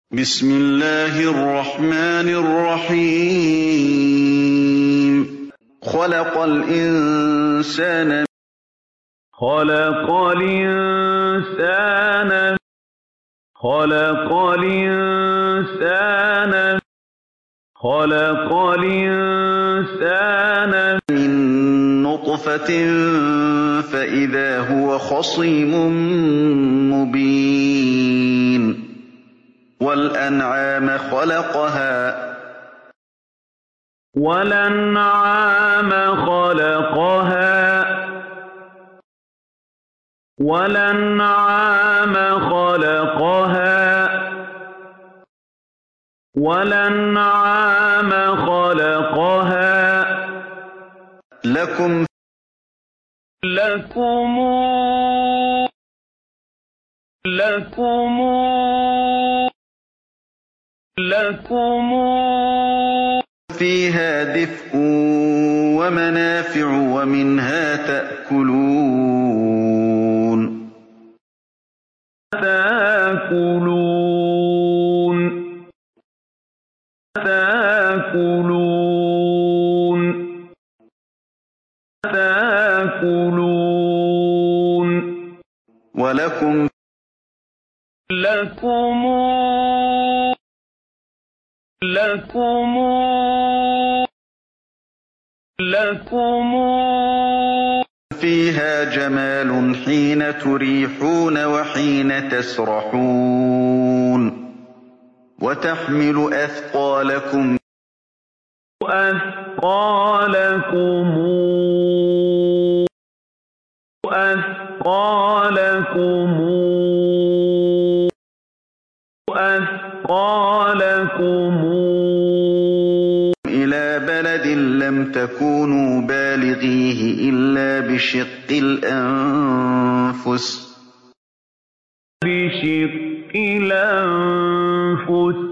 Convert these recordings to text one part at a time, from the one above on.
بسم الله الرحمن الرحيم خلق الإنسان خلق الإنسان خلق الإنسان خلق الإنسان من نطفة فإذا هو خصيم مبين والأنعام خلقها والأنعام خلقها والأنعام خلقها والأنعام خلقها لكم لكم لكم لكم فيها دفء ومنافع ومنها تأكلون ولكم لكم فيها جمال حين تريحون وحين تسرحون وتحمل أثقالكم أثقالكم إلى بلد لم تكونوا بالغيه إلا بشق الأنفس بشق الأنفس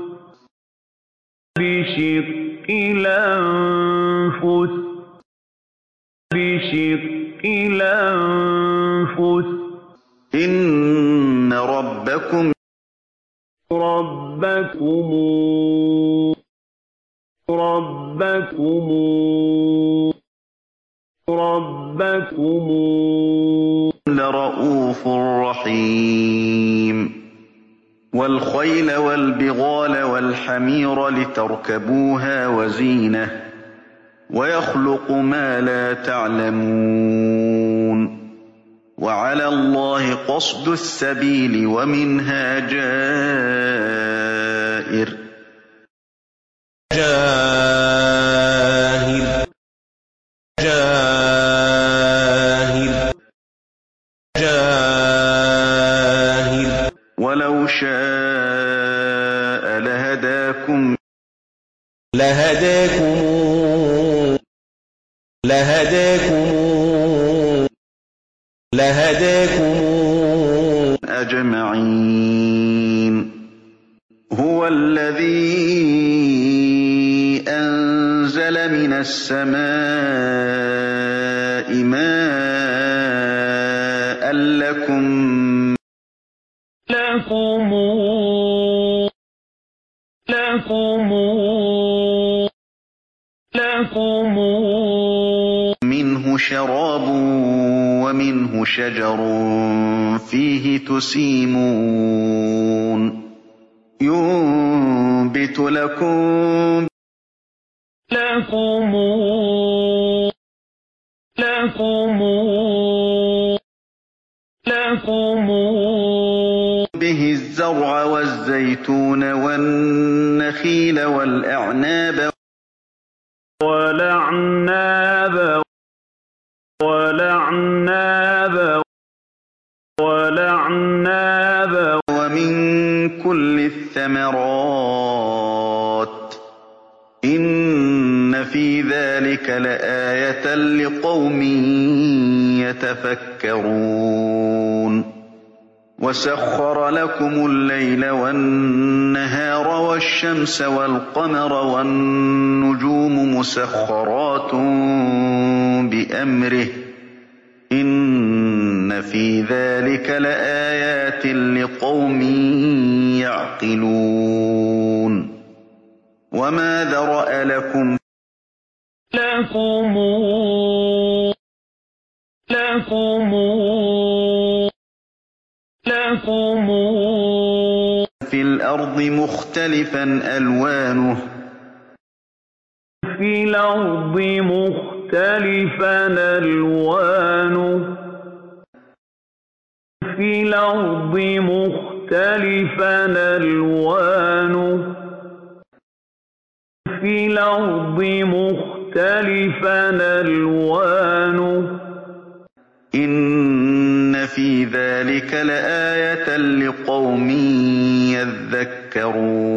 بشق الأنفس بشق الأنفس إن ربكم لرؤوف رحيم والخيل والبغال والحمير لتركبوها وزينة ويخلق ما لا تعلمون وعلى الله قصد السبيل ومنها جائر ولو شاء لهداكم أجمعين هو الذي أنزل من السماء ماء لكم منه شراب ومنه شجر فيه تسيمون ينبت لكم به الزرع والزيتون والنخيل والأعناب ومن كل الثمرات إن في ذلك لآية لقوم يتفكرون وسخر لكم الليل والنهار والشمس والقمر والنجوم مسخرات بأمره إن في ذلك لآيات لقوم يعقلون تنظرون وما ذرأ لكم في الأرض مختلفا ألوانه إن في ذلك لآية لقوم يذكرون